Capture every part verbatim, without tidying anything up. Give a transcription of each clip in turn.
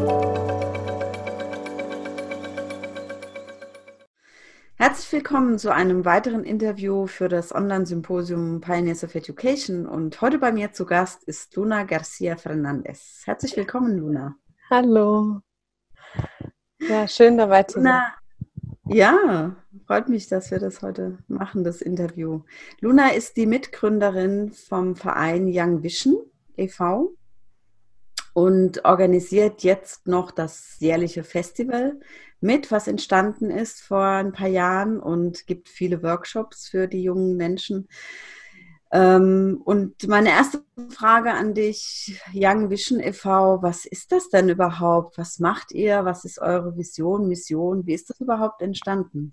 Herzlich willkommen zu einem weiteren Interview für das Online-Symposium Pioneers of Education. Und heute bei mir zu Gast ist Luna Garcia Fernandez. Herzlich willkommen, Luna. Hallo. Ja, schön dabei zu sein. Luna, ja, freut mich, dass wir das heute machen, das Interview. Luna ist die Mitgründerin vom Verein Young Vision e V und organisiert jetzt noch das jährliche Festival mit, was entstanden ist vor ein paar Jahren, und gibt viele Workshops für die jungen Menschen. Ähm, und meine erste Frage an dich, Young Vision e V, was ist das denn überhaupt? Was macht ihr? Was ist eure Vision, Mission? Wie ist das überhaupt entstanden?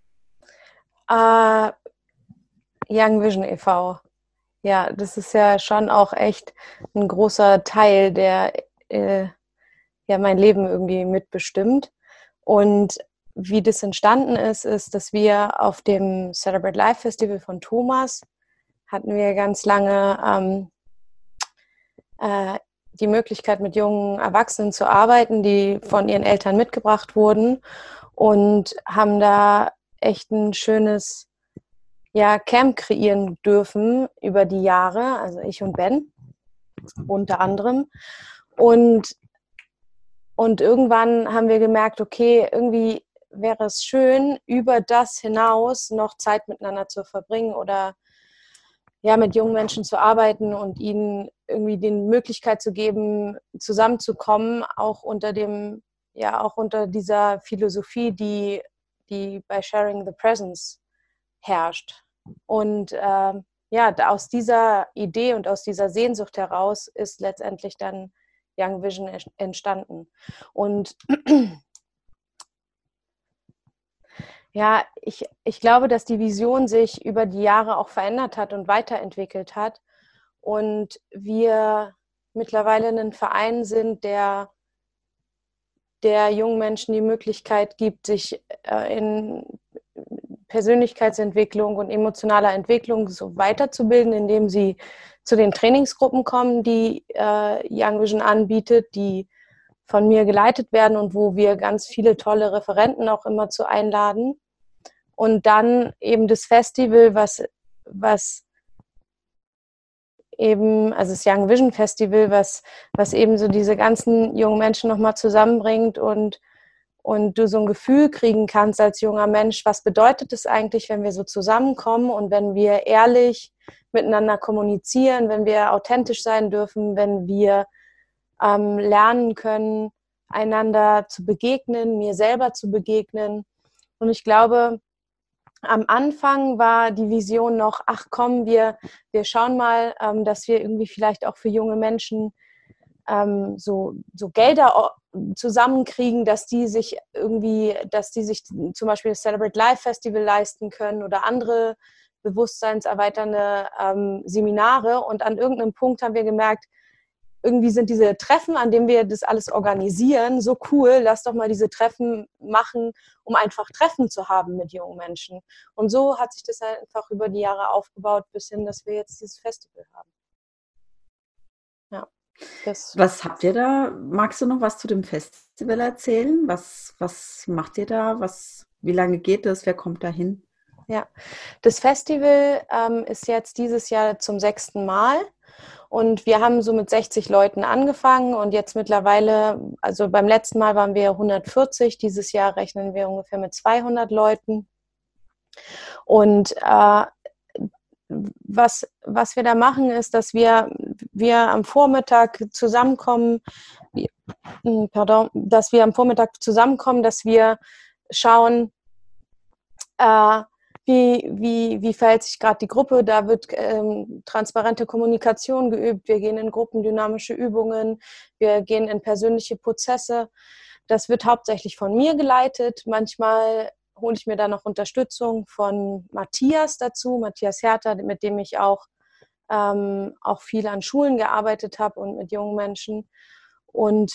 Uh, Young Vision e V. Ja, das ist ja schon auch echt ein großer Teil, der äh, ja mein Leben irgendwie mitbestimmt. Und wie das entstanden ist, ist, dass wir auf dem Celebrate Life Festival von Thomas hatten wir ganz lange ähm, äh, die Möglichkeit, mit jungen Erwachsenen zu arbeiten, die von ihren Eltern mitgebracht wurden, und haben da echt ein schönes ja, Camp kreieren dürfen über die Jahre, also ich und Ben unter anderem. Und, und irgendwann haben wir gemerkt, okay, irgendwie wäre es schön, über das hinaus noch Zeit miteinander zu verbringen oder ja, mit jungen Menschen zu arbeiten und ihnen irgendwie die Möglichkeit zu geben, zusammenzukommen, auch unter dem, ja, auch unter dieser Philosophie, die, die bei Sharing the Presence herrscht. Und äh, ja, aus dieser Idee und aus dieser Sehnsucht heraus ist letztendlich dann Young Vision entstanden. Und ja, ich, ich glaube, dass die Vision sich über die Jahre auch verändert hat und weiterentwickelt hat. Und wir mittlerweile ein Verein sind, der, der jungen Menschen die Möglichkeit gibt, sich äh, in Persönlichkeitsentwicklung und emotionaler Entwicklung so weiterzubilden, indem sie zu den Trainingsgruppen kommen, die äh, Young Vision anbietet, die von mir geleitet werden und wo wir ganz viele tolle Referenten auch immer zu einladen. Und dann eben das Festival, was, was eben, also das Young Vision Festival, was, was eben so diese ganzen jungen Menschen nochmal zusammenbringt und, und du so ein Gefühl kriegen kannst als junger Mensch, was bedeutet es eigentlich, wenn wir so zusammenkommen und wenn wir ehrlich miteinander kommunizieren, wenn wir authentisch sein dürfen, wenn wir ähm, lernen können, einander zu begegnen, mir selber zu begegnen. Und ich glaube, am Anfang war die Vision noch, ach komm, wir, wir schauen mal, ähm, dass wir irgendwie vielleicht auch für junge Menschen ähm, so, so Gelder zusammenkriegen, dass die sich irgendwie, dass die sich zum Beispiel das Celebrate Life Festival leisten können oder andere bewusstseinserweiternde ähm, Seminare. Und an irgendeinem Punkt haben wir gemerkt, irgendwie sind diese Treffen, an denen wir das alles organisieren, so cool. Lass doch mal diese Treffen machen, um einfach Treffen zu haben mit jungen Menschen. Und so hat sich das einfach über die Jahre aufgebaut, bis hin, dass wir jetzt dieses Festival haben. Ja, das was habt ihr da? Magst du noch was zu dem Festival erzählen? Was, was macht ihr da? Was, wie lange geht es? Wer kommt da hin? Ja, das Festival ähm, ist jetzt dieses Jahr zum sechsten Mal. Und wir haben so mit sechzig Leuten angefangen und jetzt mittlerweile, also beim letzten Mal waren wir hundertvierzig, dieses Jahr rechnen wir ungefähr mit zweihundert Leuten. Und äh, was, was wir da machen, ist, dass wir, wir am Vormittag zusammenkommen, pardon, dass wir am Vormittag zusammenkommen, dass wir schauen, äh, Wie, wie, wie verhält sich gerade die Gruppe? Da wird ähm, transparente Kommunikation geübt. Wir gehen in gruppendynamische Übungen. Wir gehen in persönliche Prozesse. Das wird hauptsächlich von mir geleitet. Manchmal hole ich mir da noch Unterstützung von Matthias dazu, Matthias Herter, mit dem ich auch, ähm, auch viel an Schulen gearbeitet habe und mit jungen Menschen. Und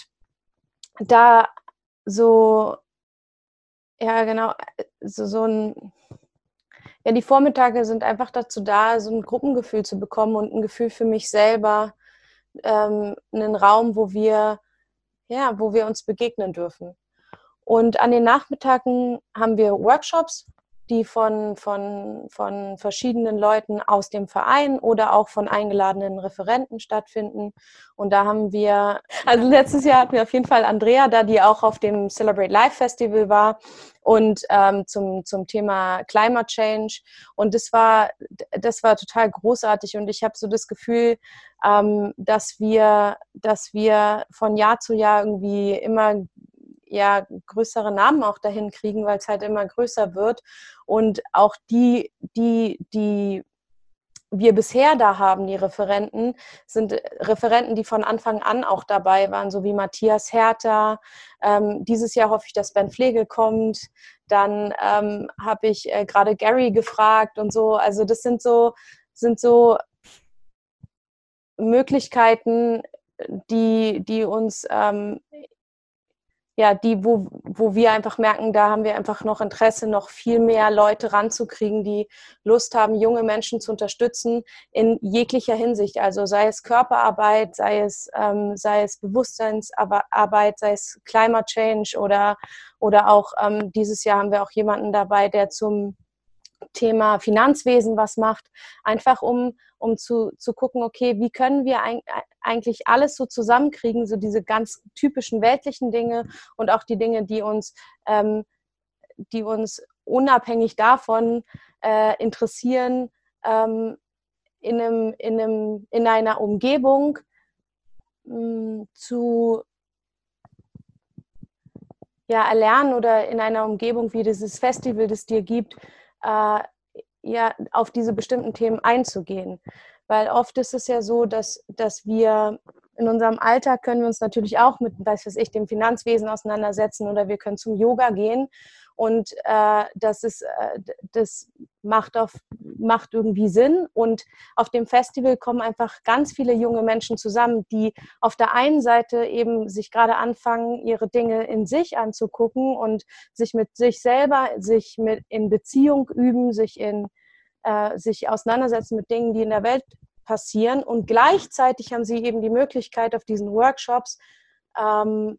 da so, ja genau, so, so ein Ja, die Vormittage sind einfach dazu da, so ein Gruppengefühl zu bekommen und ein Gefühl für mich selber, ähm, einen Raum, wo wir ja, wo wir uns begegnen dürfen. Und an den Nachmittagen haben wir Workshops, die von, von, von verschiedenen Leuten aus dem Verein oder auch von eingeladenen Referenten stattfinden. Und da haben wir, also letztes Jahr hatten wir auf jeden Fall Andrea da, die auch auf dem Celebrate Life Festival war und ähm, zum, zum Thema Climate Change. Und das war, das war total großartig. Und ich habe so das Gefühl, ähm, dass wir, dass wir von Jahr zu Jahr irgendwie immer ja größere Namen auch dahin kriegen, weil es halt immer größer wird. Und auch die, die, die wir bisher da haben, die Referenten, sind Referenten, die von Anfang an auch dabei waren, so wie Matthias Herter. Ähm, dieses Jahr hoffe ich, dass Ben Flegel kommt. Dann ähm, habe ich äh, gerade Gary gefragt und so. Also das sind so, sind so Möglichkeiten, die, die uns ähm, ja, die, wo, wo wir einfach merken, da haben wir einfach noch Interesse, noch viel mehr Leute ranzukriegen, die Lust haben, junge Menschen zu unterstützen in jeglicher Hinsicht. Also sei es Körperarbeit, sei es, ähm, sei es Bewusstseinsarbeit, sei es Climate Change oder, oder auch ähm, dieses Jahr haben wir auch jemanden dabei, der zum Thema Finanzwesen was macht, einfach um, um zu, zu gucken, okay, wie können wir ein, eigentlich alles so zusammenkriegen, so diese ganz typischen weltlichen Dinge und auch die Dinge, die uns, ähm, die uns unabhängig davon äh, interessieren, ähm, in, einem, in, einem, in einer Umgebung mh, zu ja, erlernen oder in einer Umgebung wie dieses Festival, das dir gibt, äh, ja, auf diese bestimmten Themen einzugehen. Weil oft ist es ja so, dass, dass wir in unserem Alltag können wir uns natürlich auch mit, weiß was ich, dem Finanzwesen auseinandersetzen oder wir können zum Yoga gehen und äh, das ist, äh, das macht, auf, macht irgendwie Sinn und auf dem Festival kommen einfach ganz viele junge Menschen zusammen, die auf der einen Seite eben sich gerade anfangen, ihre Dinge in sich anzugucken und sich mit sich selber, sich mit in Beziehung üben, sich in äh, sich auseinandersetzen mit Dingen, die in der Welt passieren. Und gleichzeitig haben sie eben die Möglichkeit auf diesen Workshops, ähm,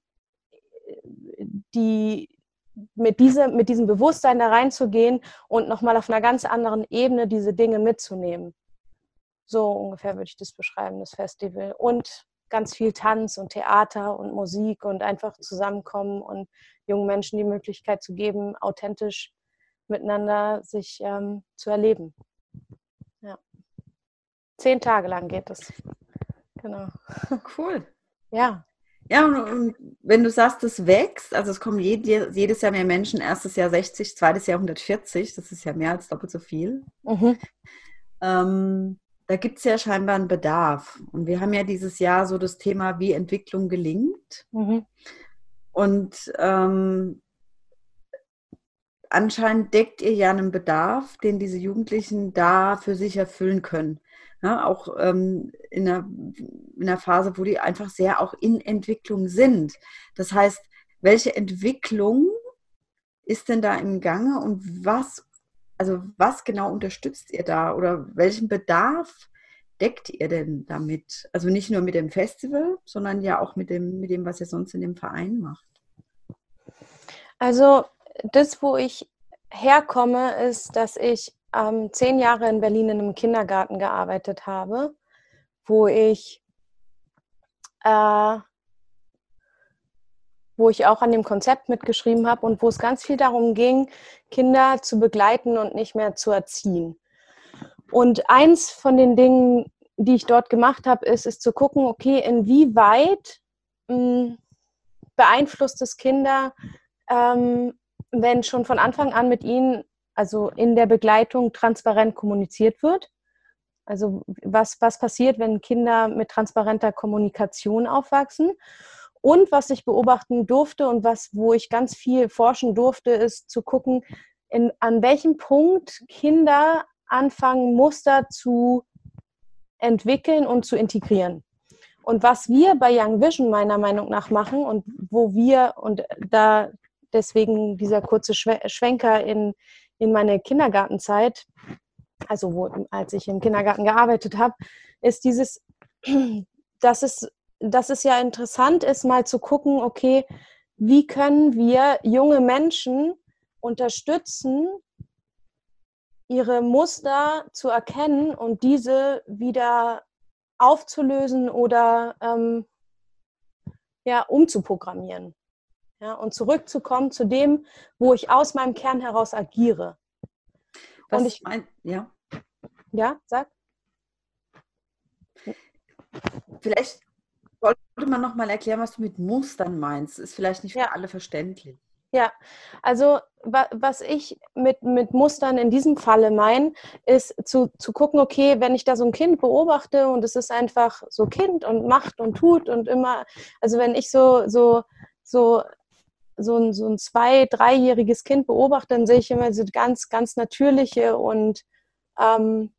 die, mit, diese, mit diesem Bewusstsein da reinzugehen und nochmal auf einer ganz anderen Ebene diese Dinge mitzunehmen. So ungefähr würde ich das beschreiben, das Festival. Und ganz viel Tanz und Theater und Musik und einfach zusammenkommen und jungen Menschen die Möglichkeit zu geben, authentisch miteinander sich ähm, zu erleben. Ja. Zehn Tage lang geht es. Genau. Cool. Ja. Ja, und, und wenn du sagst, es wächst, also es kommen jed, jedes Jahr mehr Menschen, erstes Jahr sechzig, zweites Jahr hundertvierzig, das ist ja mehr als doppelt so viel. Mhm. Ähm, da gibt es ja scheinbar einen Bedarf. Und wir haben ja dieses Jahr so das Thema, wie Entwicklung gelingt. Mhm. Und ähm, anscheinend deckt ihr ja einen Bedarf, den diese Jugendlichen da für sich erfüllen können. Ja, auch ähm, in, einer, in einer Phase, wo die einfach sehr auch in Entwicklung sind. Das heißt, welche Entwicklung ist denn da im Gange und was, also was genau unterstützt ihr da oder welchen Bedarf deckt ihr denn damit? Also nicht nur mit dem Festival, sondern ja auch mit dem, mit dem, was ihr sonst in dem Verein macht. Also das, wo ich herkomme, ist, dass ich ähm, zehn Jahre in Berlin in einem Kindergarten gearbeitet habe, wo ich, äh, wo ich auch an dem Konzept mitgeschrieben habe und wo es ganz viel darum ging, Kinder zu begleiten und nicht mehr zu erziehen. Und eins von den Dingen, die ich dort gemacht habe, ist, ist zu gucken, okay, inwieweit mh, beeinflusst es Kinder, ähm, wenn schon von Anfang an mit ihnen, also in der Begleitung, transparent kommuniziert wird. Also was, was passiert, wenn Kinder mit transparenter Kommunikation aufwachsen. Und was ich beobachten durfte und was, wo ich ganz viel forschen durfte, ist zu gucken, in, an welchem Punkt Kinder anfangen, Muster zu entwickeln und zu integrieren. Und was wir bei Young Vision meiner Meinung nach machen und wo wir, und da deswegen dieser kurze Schwenker in, in meine Kindergartenzeit, also wo, als ich im Kindergarten gearbeitet habe, ist dieses, dass es dass es ja interessant ist, mal zu gucken, okay, wie können wir junge Menschen unterstützen, ihre Muster zu erkennen und diese wieder aufzulösen oder ähm, ja, umzuprogrammieren. Ja, und zurückzukommen zu dem, wo ich aus meinem Kern heraus agiere. Was und ich, mein, ja. Ja, sag. Vielleicht sollte man noch mal erklären, was du mit Mustern meinst. Ist vielleicht nicht für Ja. alle verständlich. Ja, also wa was ich mit, mit Mustern in diesem Falle meine, ist zu, zu gucken, okay, wenn ich da so ein Kind beobachte und es ist einfach so Kind und macht und tut und immer, also wenn ich so, so, so, so ein, so ein zwei-, dreijähriges Kind beobachte, dann sehe ich immer so ganz, ganz natürliche und ähm,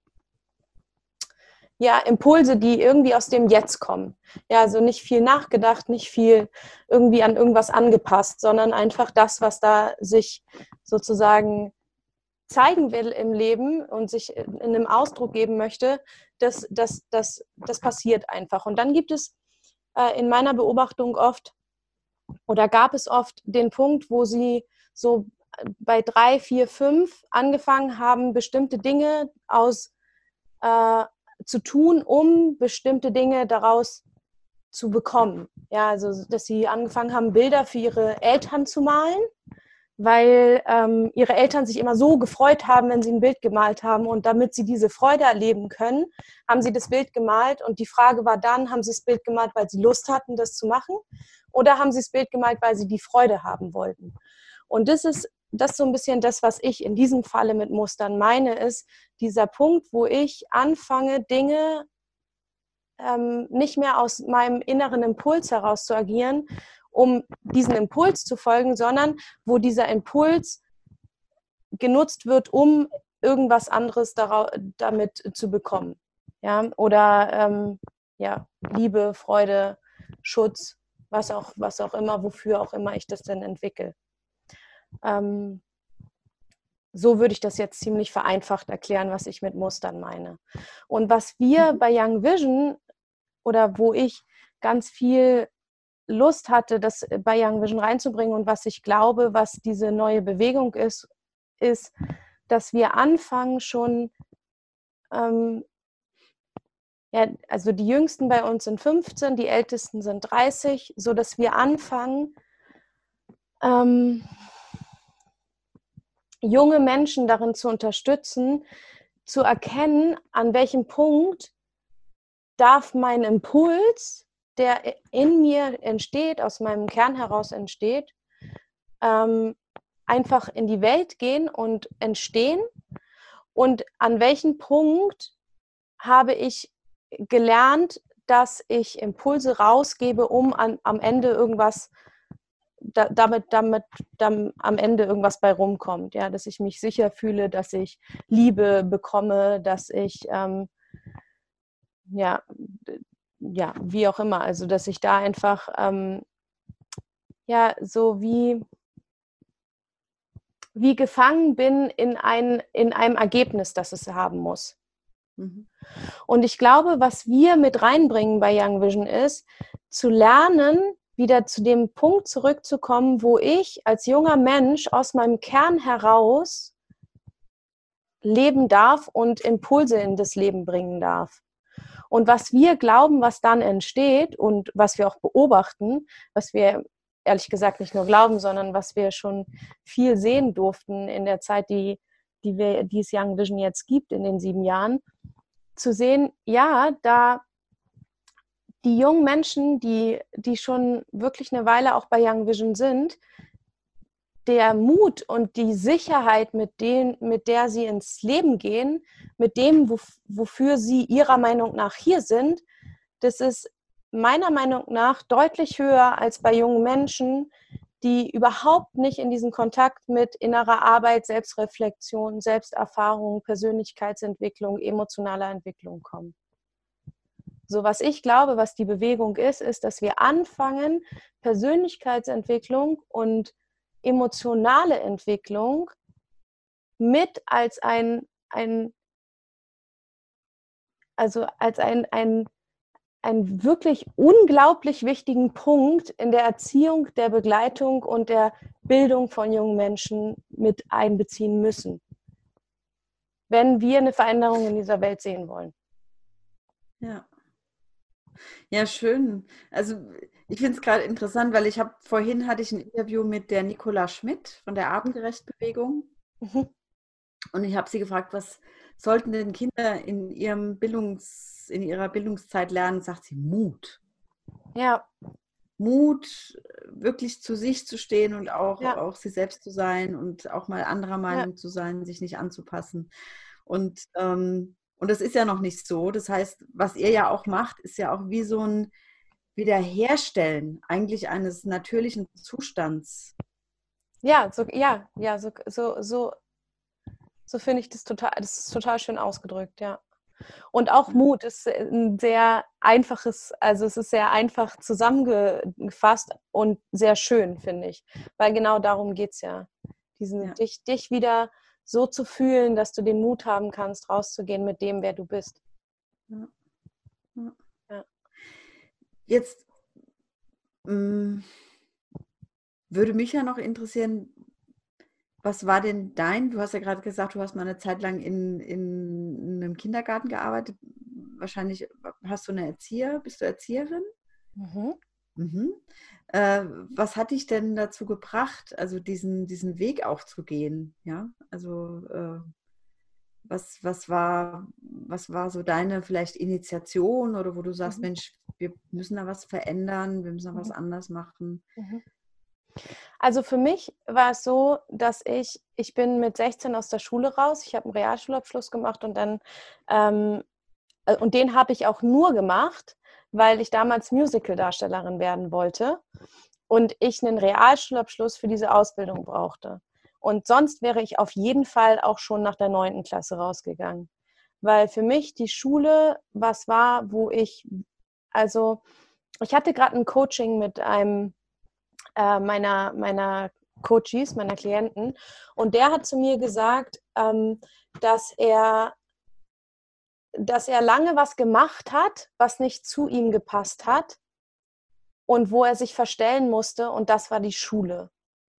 ja, Impulse, die irgendwie aus dem Jetzt kommen. Ja, also nicht viel nachgedacht, nicht viel irgendwie an irgendwas angepasst, sondern einfach das, was da sich sozusagen zeigen will im Leben und sich in einem Ausdruck geben möchte, das, das, das, das passiert einfach. Und dann gibt es äh, in meiner Beobachtung oft oder gab es oft den Punkt, wo sie so bei drei, vier, fünf angefangen haben, bestimmte Dinge aus äh, zu tun, um bestimmte Dinge daraus zu bekommen. Ja, also dass sie angefangen haben, Bilder für ihre Eltern zu malen, weil ähm, ihre Eltern sich immer so gefreut haben, wenn sie ein Bild gemalt haben. Und damit sie diese Freude erleben können, haben sie das Bild gemalt. Und die Frage war dann, haben sie das Bild gemalt, weil sie Lust hatten, das zu machen? Oder haben sie das Bild gemalt, weil sie die Freude haben wollten? Und das ist das ist so ein bisschen das, was ich in diesem Falle mit Mustern meine, ist dieser Punkt, wo ich anfange, Dinge ähm, nicht mehr aus meinem inneren Impuls heraus zu agieren, um diesen Impuls zu folgen, sondern wo dieser Impuls genutzt wird, um irgendwas anderes damit zu bekommen. Ja? Oder ähm, ja, Liebe, Freude, Schutz, was auch, was auch immer, wofür auch immer ich das denn entwickle. Ähm, so würde ich das jetzt ziemlich vereinfacht erklären, was ich mit Mustern meine. Und was wir bei Young Vision oder wo ich ganz viel Lust hatte, das bei Young Vision reinzubringen und was ich glaube, was diese neue Bewegung ist, ist, dass wir anfangen schon, ähm, ja, also die Jüngsten bei uns sind fünfzehn, die Ältesten sind dreißig, so dass wir anfangen, ähm, junge Menschen darin zu unterstützen, zu erkennen, an welchem Punkt darf mein Impuls, der in mir entsteht, aus meinem Kern heraus entsteht, ähm, einfach in die Welt gehen und entstehen. Und an welchem Punkt habe ich gelernt, dass ich Impulse rausgebe, um an, am Ende irgendwas Da, damit, damit dann am Ende irgendwas bei rumkommt, ja, dass ich mich sicher fühle, dass ich Liebe bekomme, dass ich ähm, ja, ja, wie auch immer, also dass ich da einfach ähm, ja, so wie wie gefangen bin in, ein, in einem Ergebnis, das es haben muss. Mhm. Und ich glaube, was wir mit reinbringen bei Young Vision ist, zu lernen, wieder zu dem Punkt zurückzukommen, wo ich als junger Mensch aus meinem Kern heraus leben darf und Impulse in das Leben bringen darf. Und was wir glauben, was dann entsteht und was wir auch beobachten, was wir ehrlich gesagt nicht nur glauben, sondern was wir schon viel sehen durften in der Zeit, die, die, wir, die es Young Vision jetzt gibt, in den sieben Jahren, zu sehen, ja, da die jungen Menschen, die, die schon wirklich eine Weile auch bei Young Vision sind, der Mut und die Sicherheit, mit, den, mit der sie ins Leben gehen, mit dem, wofür sie ihrer Meinung nach hier sind, das ist meiner Meinung nach deutlich höher als bei jungen Menschen, die überhaupt nicht in diesen Kontakt mit innerer Arbeit, Selbstreflexion, Selbsterfahrung, Persönlichkeitsentwicklung, emotionaler Entwicklung kommen. So, was ich glaube, was die Bewegung ist, ist, dass wir anfangen, Persönlichkeitsentwicklung und emotionale Entwicklung mit als ein, ein also als ein, ein, einen wirklich unglaublich wichtigen Punkt in der Erziehung, der Begleitung und der Bildung von jungen Menschen mit einbeziehen müssen, wenn wir eine Veränderung in dieser Welt sehen wollen. Ja. Ja, schön. Also ich finde es gerade interessant, weil ich habe vorhin hatte ich ein Interview mit der Nicola Schmidt von der Artengerecht-Bewegung Mhm. und ich habe sie gefragt, was sollten denn Kinder in ihrem Bildungs, in ihrer Bildungszeit lernen? Sagt sie, Mut. Ja, Mut, wirklich zu sich zu stehen und auch, ja, auch sie selbst zu sein und auch mal anderer ja, Meinung zu sein, sich nicht anzupassen. Und, ähm, und das ist ja noch nicht so. Das heißt, was ihr ja auch macht, ist ja auch wie so ein Wiederherstellen eigentlich eines natürlichen Zustands. ja, so, ja, ja, so, so, so, so finde ich das total, das ist total schön ausgedrückt, ja. Und auch Ja, Mut ist ein sehr einfaches, also es ist sehr einfach zusammengefasst und sehr schön, finde ich. Weil genau darum geht es ja. Diesen, ja, dich, dich wieder so zu fühlen, dass du den Mut haben kannst, rauszugehen mit dem, wer du bist. ja, ja. Ja. Jetzt mh, würde mich ja noch interessieren, was war denn dein, du hast ja gerade gesagt, du hast mal eine Zeit lang in, in einem Kindergarten gearbeitet. Wahrscheinlich hast du eine Erzieher, bist du Erzieherin? Mhm. Mhm. Äh, was hat dich denn dazu gebracht, also diesen, diesen Weg auch zu gehen? Ja, also äh, was, was war, was war so deine vielleicht Initiation oder wo du sagst, Mhm. Mensch, wir müssen da was verändern, wir müssen da was Mhm. anders machen? Mhm. Also für mich war es so, dass ich, ich bin mit sechzehn aus der Schule raus, ich habe einen Realschulabschluss gemacht und dann, ähm, äh, und den habe ich auch nur gemacht, weil ich damals Musical-Darstellerin werden wollte und ich einen Realschulabschluss für diese Ausbildung brauchte. Und sonst wäre ich auf jeden Fall auch schon nach der neunten Klasse rausgegangen. Weil für mich die Schule was war, wo ich, also ich hatte gerade ein Coaching mit einem äh, meiner, meiner Coaches, meiner Klienten. Und der hat zu mir gesagt, ähm, dass er, dass er lange was gemacht hat, was nicht zu ihm gepasst hat und wo er sich verstellen musste. Und das war die Schule.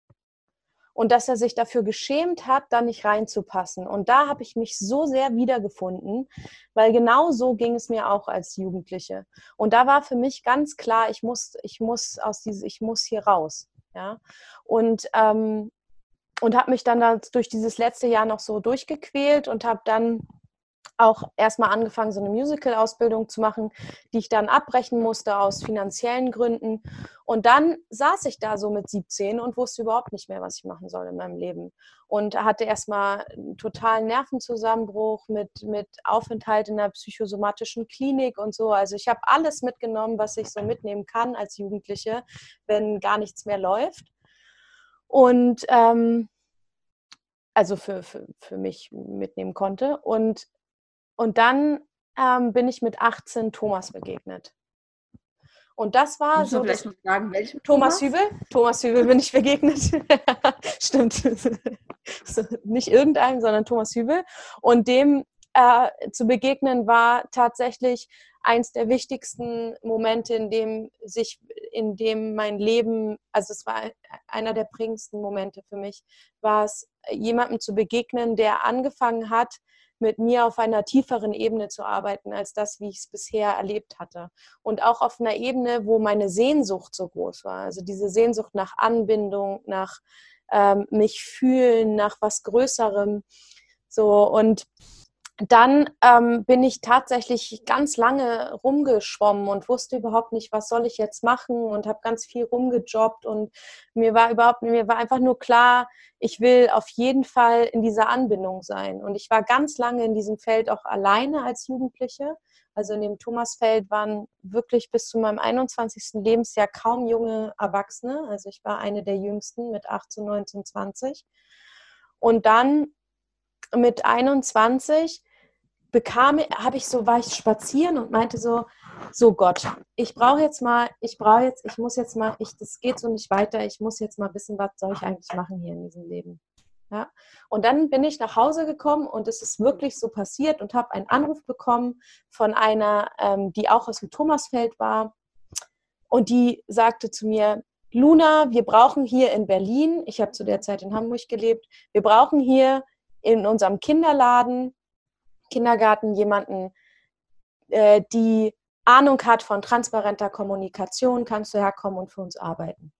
Und dass er sich dafür geschämt hat, da nicht reinzupassen. Und da habe ich mich so sehr wiedergefunden, weil genau so ging es mir auch als Jugendliche. Und da war für mich ganz klar, ich muss, ich muss aus diese, ich muss hier raus. Ja? Und ähm, und habe mich dann da durch dieses letzte Jahr noch so durchgequält und habe dann auch erstmal angefangen, so eine Musical-Ausbildung zu machen, die ich dann abbrechen musste aus finanziellen Gründen. Und dann saß ich da so mit siebzehn und wusste überhaupt nicht mehr, was ich machen soll in meinem Leben. Und hatte erstmal einen totalen Nervenzusammenbruch mit, mit Aufenthalt in der psychosomatischen Klinik und so. Also ich habe alles mitgenommen, was ich so mitnehmen kann als Jugendliche, wenn gar nichts mehr läuft. Und ähm, also für, für, für mich mitnehmen konnte. Und, und dann ähm, bin ich mit achtzehn Thomas begegnet. Und das war Müssen wir so vielleicht das noch sagen, welchem Thomas Thomas? Hübel. Thomas Hübel bin ich begegnet. Stimmt. Nicht irgendeinem, sondern Thomas Hübel. Und dem äh, zu begegnen war tatsächlich eins der wichtigsten Momente, in dem sich, in dem mein Leben, also es war einer der prägendsten Momente für mich, war es, jemandem zu begegnen, der angefangen hat, mit mir auf einer tieferen Ebene zu arbeiten, als das, wie ich es bisher erlebt hatte. Und auch auf einer Ebene, wo meine Sehnsucht so groß war. Also diese Sehnsucht nach Anbindung, nach ähm, mich fühlen, nach was Größerem. So, und dann ähm, bin ich tatsächlich ganz lange rumgeschwommen und wusste überhaupt nicht, was soll ich jetzt machen und habe ganz viel rumgejobbt und mir war überhaupt, mir war einfach nur klar, ich will auf jeden Fall in dieser Anbindung sein. Und ich war ganz lange in diesem Feld auch alleine als Jugendliche. Also in dem Thomasfeld waren wirklich bis zu meinem einundzwanzigsten Lebensjahr kaum junge Erwachsene. Also ich war eine der jüngsten mit achtzehn, neunzehn, zwanzig. Und dann mit einundzwanzig bekam, habe ich so, war ich spazieren und meinte so, so Gott, ich brauche jetzt mal, ich brauche jetzt, ich muss jetzt mal, ich, das geht so nicht weiter, ich muss jetzt mal wissen, was soll ich eigentlich machen hier in diesem Leben. Ja? Und dann bin ich nach Hause gekommen und es ist wirklich so passiert und habe einen Anruf bekommen von einer, ähm, die auch aus dem Thomasfeld war. Und die sagte zu mir, Luna, wir brauchen hier in Berlin, ich habe zu der Zeit in Hamburg gelebt, wir brauchen hier in unserem Kinderladen, Kindergarten jemanden, äh, die Ahnung hat von transparenter Kommunikation, kannst du herkommen und für uns arbeiten.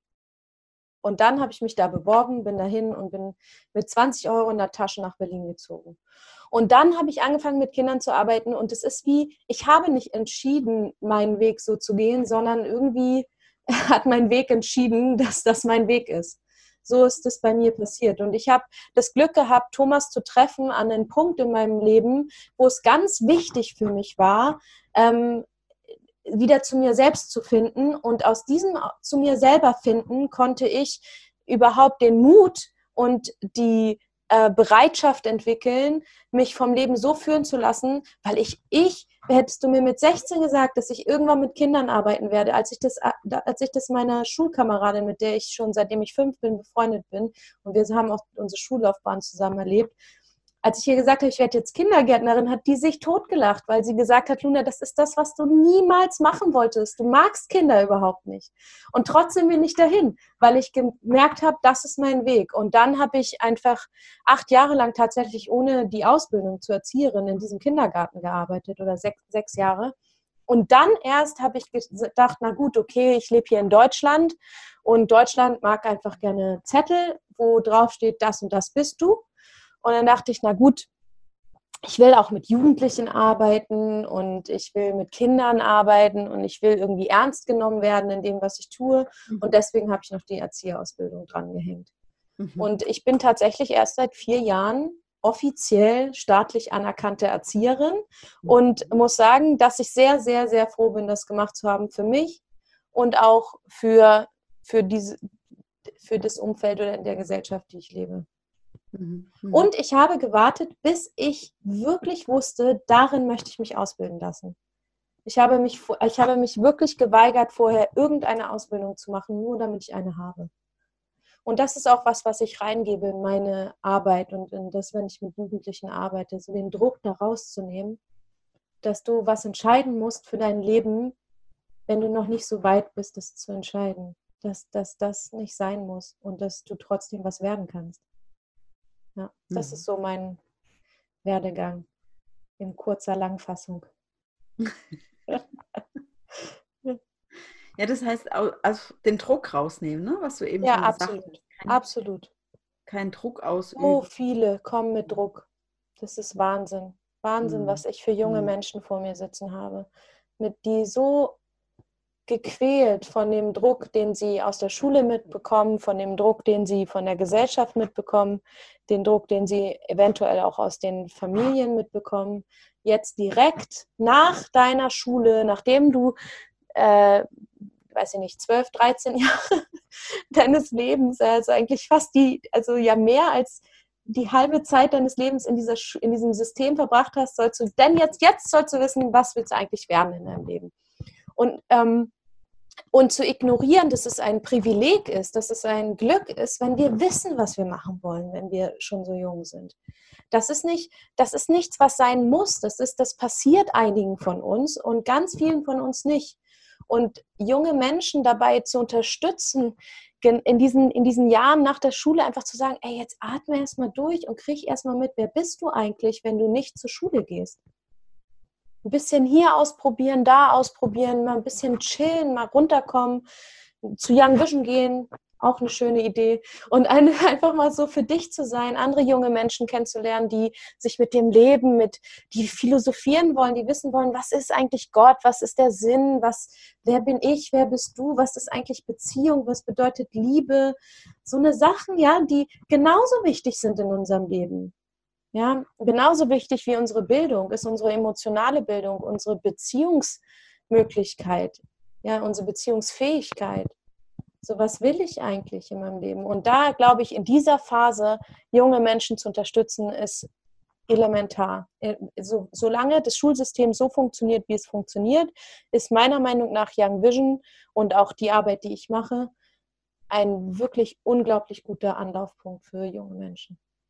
Und dann habe ich mich da beworben, bin dahin und bin mit zwanzig Euro in der Tasche nach Berlin gezogen. Und dann habe ich angefangen, mit Kindern zu arbeiten und es ist wie, ich habe nicht entschieden, meinen Weg so zu gehen, sondern irgendwie hat mein Weg entschieden, dass das mein Weg ist. So ist es bei mir passiert. Und ich habe das Glück gehabt, Thomas zu treffen an einem Punkt in meinem Leben, wo es ganz wichtig für mich war, ähm, wieder zu mir selbst zu finden. Und aus diesem zu mir selber finden konnte ich überhaupt den Mut und die äh, Bereitschaft entwickeln, mich vom Leben so führen zu lassen, weil ich, ich, hättest du mir mit sechzehn gesagt, dass ich irgendwann mit Kindern arbeiten werde, als ich das, als ich das meiner Schulkameradin, mit der ich schon seitdem ich fünf bin, befreundet bin, und wir haben auch unsere Schullaufbahn zusammen erlebt, als ich ihr gesagt habe, ich werde jetzt Kindergärtnerin, hat die sich totgelacht, weil sie gesagt hat, Luna, das ist das, was du niemals machen wolltest. Du magst Kinder überhaupt nicht. Und trotzdem bin ich dahin, weil ich gemerkt habe, das ist mein Weg. Und dann habe ich einfach acht Jahre lang tatsächlich ohne die Ausbildung zur Erzieherin in diesem Kindergarten gearbeitet oder sechs, sechs Jahre. Und dann erst habe ich gedacht, na gut, okay, ich lebe hier in Deutschland und Deutschland mag einfach gerne Zettel, wo drauf steht, das und das bist du. Und dann dachte ich, na gut, ich will auch mit Jugendlichen arbeiten und ich will mit Kindern arbeiten und ich will irgendwie ernst genommen werden in dem, was ich tue. Mhm. Und deswegen habe ich noch die Erzieherausbildung dran gehängt. Mhm. Und ich bin tatsächlich erst seit vier Jahren offiziell staatlich anerkannte Erzieherin mhm. und muss sagen, dass ich sehr, sehr, sehr froh bin, das gemacht zu haben für mich und auch für, für, diese, für das Umfeld oder in der Gesellschaft, die ich lebe. Mhm. Und ich habe gewartet, bis ich wirklich wusste, darin möchte ich mich ausbilden lassen. Ich habe mich, ich habe mich wirklich geweigert, vorher irgendeine Ausbildung zu machen, nur damit ich eine habe. Und das ist auch was, was ich reingebe in meine Arbeit und in das, wenn ich mit Jugendlichen arbeite, so den Druck da rauszunehmen, dass du was entscheiden musst für dein Leben, wenn du noch nicht so weit bist, das zu entscheiden. Dass, dass das nicht sein muss und dass du trotzdem was werden kannst. Ja, das mhm. ist so mein Werdegang in kurzer Langfassung. Ja, das heißt, also den Druck rausnehmen, ne? Was du eben ja, schon gesagt absolut. hast. Kein, absolut. Kein Druck ausüben. So viele kommen mit Druck. Das ist Wahnsinn. Wahnsinn, mhm. was ich für junge mhm. Menschen vor mir sitzen habe, mit die so gequält von dem Druck, den sie aus der Schule mitbekommen, von dem Druck, den sie von der Gesellschaft mitbekommen, den Druck, den sie eventuell auch aus den Familien mitbekommen, jetzt direkt nach deiner Schule, nachdem du, äh, weiß ich nicht, zwölf, dreizehn Jahre deines Lebens, also eigentlich fast die, also ja mehr als die halbe Zeit deines Lebens in, dieser, in diesem System verbracht hast, sollst du, denn jetzt, jetzt sollst du wissen, was willst du eigentlich werden in deinem Leben. Und ähm, Und zu ignorieren, dass es ein Privileg ist, dass es ein Glück ist, wenn wir wissen, was wir machen wollen, wenn wir schon so jung sind. Das ist nicht, das ist nichts, was sein muss. Das ist, das passiert einigen von uns und ganz vielen von uns nicht. Und junge Menschen dabei zu unterstützen, in diesen, in diesen Jahren nach der Schule einfach zu sagen, ey, jetzt atme erst mal durch und krieg erst mal mit, wer bist du eigentlich, wenn du nicht zur Schule gehst? Ein bisschen hier ausprobieren, da ausprobieren, mal ein bisschen chillen, mal runterkommen, zu Young Vision gehen, auch eine schöne Idee. Und eine, einfach mal so für dich zu sein, andere junge Menschen kennenzulernen, die sich mit dem Leben, mit, die philosophieren wollen, die wissen wollen, was ist eigentlich Gott, was ist der Sinn, was, wer bin ich, wer bist du, was ist eigentlich Beziehung, was bedeutet Liebe, so eine Sachen, ja, die genauso wichtig sind in unserem Leben. Ja, genauso wichtig wie unsere Bildung ist unsere emotionale Bildung, unsere Beziehungsmöglichkeit, ja, unsere Beziehungsfähigkeit. So, was will ich eigentlich in meinem Leben? Und da, glaube ich, in dieser Phase junge Menschen zu unterstützen, ist elementar. So, solange das Schulsystem so funktioniert, wie es funktioniert, ist meiner Meinung nach Young Vision und auch die Arbeit, die ich mache, ein wirklich unglaublich guter Anlaufpunkt für junge Menschen.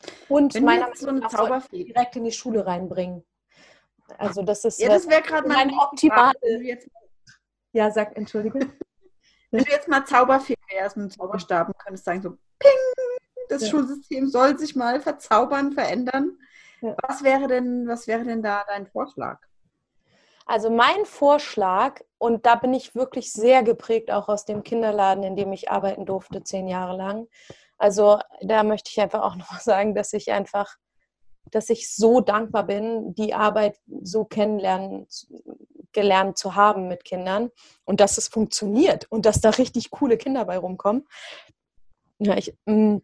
Und Wenn du meiner jetzt so Meinung eine nach sollten wir Zauberfee, direkt in die Schule reinbringen. Also das ist ja, das wäre gerade meine mein nächste Frage. Wenn du optimale. jetzt, Ja, sag, entschuldige. wenn du jetzt mal Zauberfee wärst mit dem Zauberstab und könntest sagen, so, ping, das Ja. Schulsystem soll sich mal verzaubern, verändern. Ja. Was wäre denn, was wäre denn da dein Vorschlag? Also mein Vorschlag, und da bin ich wirklich sehr geprägt, auch aus dem Kinderladen, in dem ich arbeiten durfte, zehn Jahre lang. Also da möchte ich einfach auch noch mal sagen, dass ich einfach, dass ich so dankbar bin, die Arbeit so kennenlernen, gelernt zu haben mit Kindern und dass es funktioniert und dass da richtig coole Kinder bei rumkommen. Ja, ich,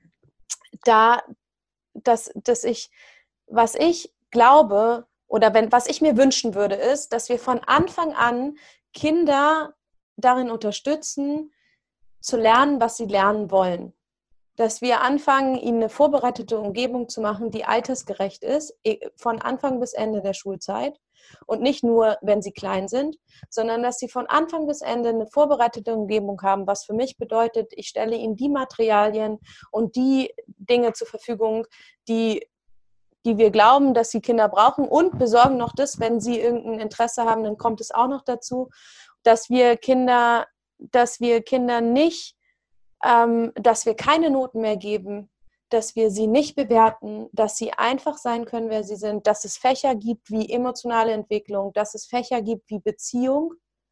da, dass, dass ich, was ich glaube, oder wenn, was ich mir wünschen würde, ist, dass wir von Anfang an Kinder darin unterstützen, zu lernen, was sie lernen wollen. Dass wir anfangen, ihnen eine vorbereitete Umgebung zu machen, die altersgerecht ist, von Anfang bis Ende der Schulzeit. Und nicht nur, wenn sie klein sind, sondern dass sie von Anfang bis Ende eine vorbereitete Umgebung haben, was für mich bedeutet, ich stelle ihnen die Materialien und die Dinge zur Verfügung, die die wir glauben, dass die Kinder brauchen und besorgen noch das, wenn sie irgendein Interesse haben, dann kommt es auch noch dazu, dass wir Kinder, dass wir Kinder nicht, ähm, dass wir keine Noten mehr geben, dass wir sie nicht bewerten, dass sie einfach sein können, wer sie sind, dass es Fächer gibt wie emotionale Entwicklung, dass es Fächer gibt wie Beziehung.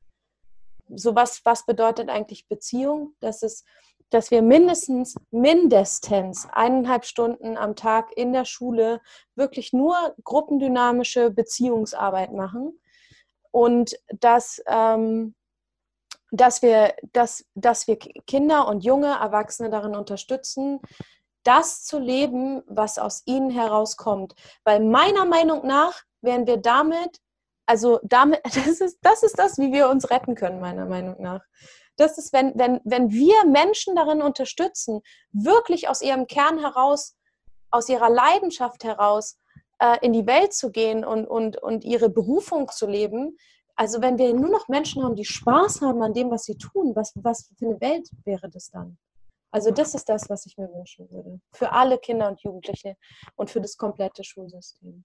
So was, was bedeutet eigentlich Beziehung? Das ist, dass wir mindestens, mindestens eineinhalb Stunden am Tag in der Schule wirklich nur gruppendynamische Beziehungsarbeit machen und dass, ähm, dass, wir, dass, dass wir Kinder und junge Erwachsene darin unterstützen, das zu leben, was aus ihnen herauskommt. Weil meiner Meinung nach werden wir damit Also damit, das ist, das ist das, wie wir uns retten können, meiner Meinung nach. Das ist, wenn, wenn, wenn wir Menschen darin unterstützen, wirklich aus ihrem Kern heraus, aus ihrer Leidenschaft heraus äh, in die Welt zu gehen und, und, und ihre Berufung zu leben. Also wenn wir nur noch Menschen haben, die Spaß haben an dem, was sie tun, was, was für eine Welt wäre das dann? Also das ist das, was ich mir wünschen würde. Für alle Kinder und Jugendliche und für das komplette Schulsystem.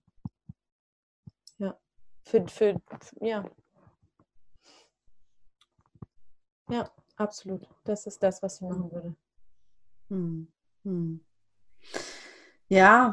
Ja. Für, für, ja. Ja, absolut. Das ist das, was ich machen würde. Hm. Hm. Ja,